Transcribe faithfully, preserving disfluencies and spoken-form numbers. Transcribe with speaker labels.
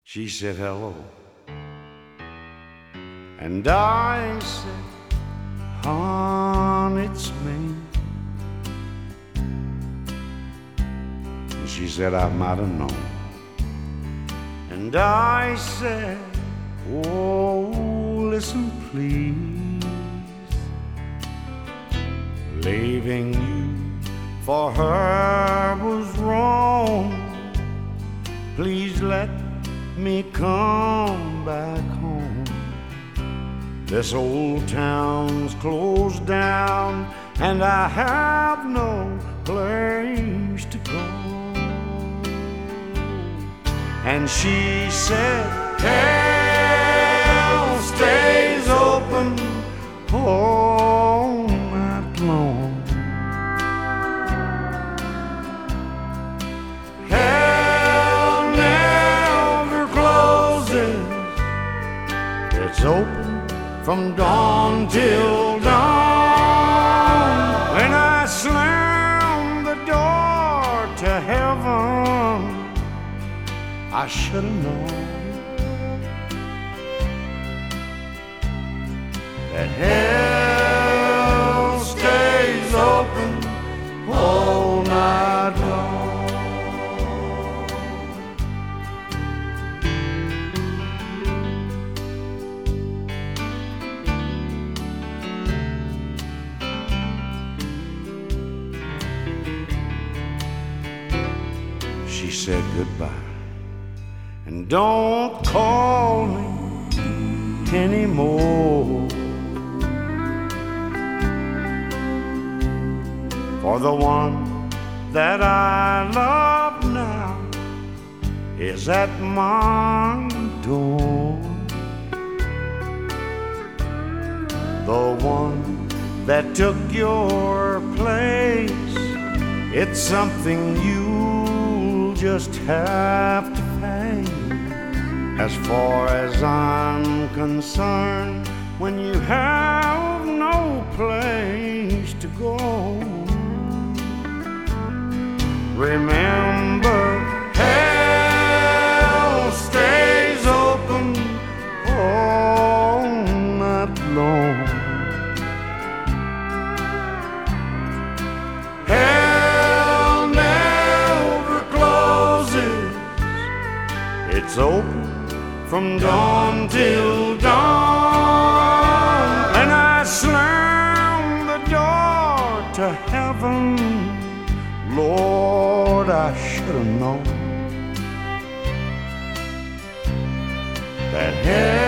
Speaker 1: She said hello, and I said, hon, it's me. And she said I might have known. And I said, oh, listen please, leaving you for her was wrong. Please let me come back home. This old town's closed down, and I have no place to go. And she said, hell stays open all night long. Hell never closes. It's open from dawn till dawn. When I slam the door to heaven, I should have known that hell stays open all night long. She said goodbye, and don't call me anymore, for the one that I love now is at my door. The one that took your place, it's something you'll just have to pay. As far as I'm concerned, when you have no place to go, remember, hell stays open all night long. Hell never closes. It's open from dawn till dawn. And I slam the door to heaven. Lord, I should have known that hell